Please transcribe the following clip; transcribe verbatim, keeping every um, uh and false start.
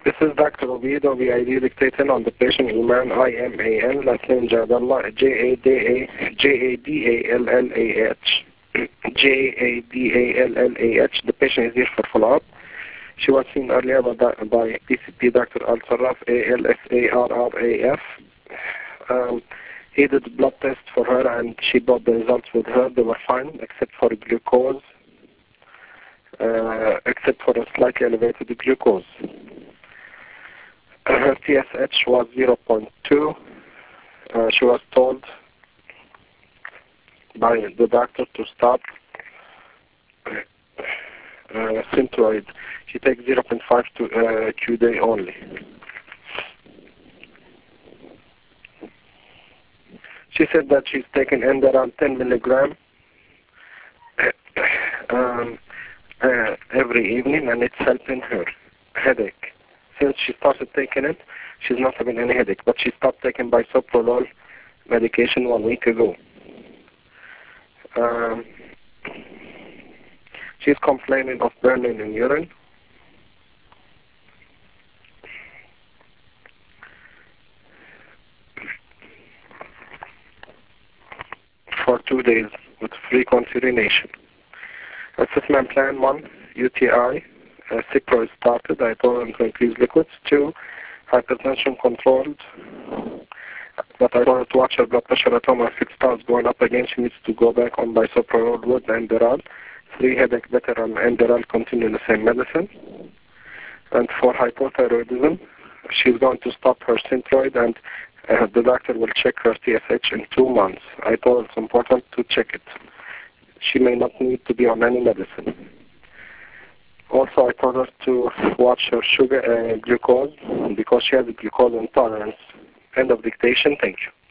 This is Doctor Ovido, V I D dictating on the patient Iman, I M A N, last name Jadallah, J A D A, J A D A L L A H. J A D A L L A H. The patient is here for follow-up. She was seen earlier by, by P C P Doctor Al-Sarraf, A L S A R R A F. Um, he did blood test for her and she brought the results with her. They were fine except for glucose, uh, except for a slightly elevated glucose. Uh, her T S H was zero point two. Uh, she was told by the doctor to stop uh, Synthroid. She takes zero point five to uh, Q day only. She said that she's taken Enderal ten milligram um, uh, every evening and it's helping her headache. Since she started taking it, she's not having any headache, but she stopped taking bisoprolol medication one week ago. Um, she's complaining of burning in urine. For two days with frequent urination. Assessment plan one, U T I, uh, Cipro is started, I told them to increase liquids. Two, hypertension controlled, but I told her to watch her blood pressure at home. If it starts going up again, she needs to go back on bisoprolol with Enderal. Three, headache better on Enderal, continue the same medicine. And for hypothyroidism, she's going to stop her Synthroid and uh, the doctor will check her T S H in two months. I told her it's important to check it. She may not need to be on any medicine. Also, I told her to watch her sugar, uh, glucose, because she has a glucose intolerance. End of dictation. Thank you.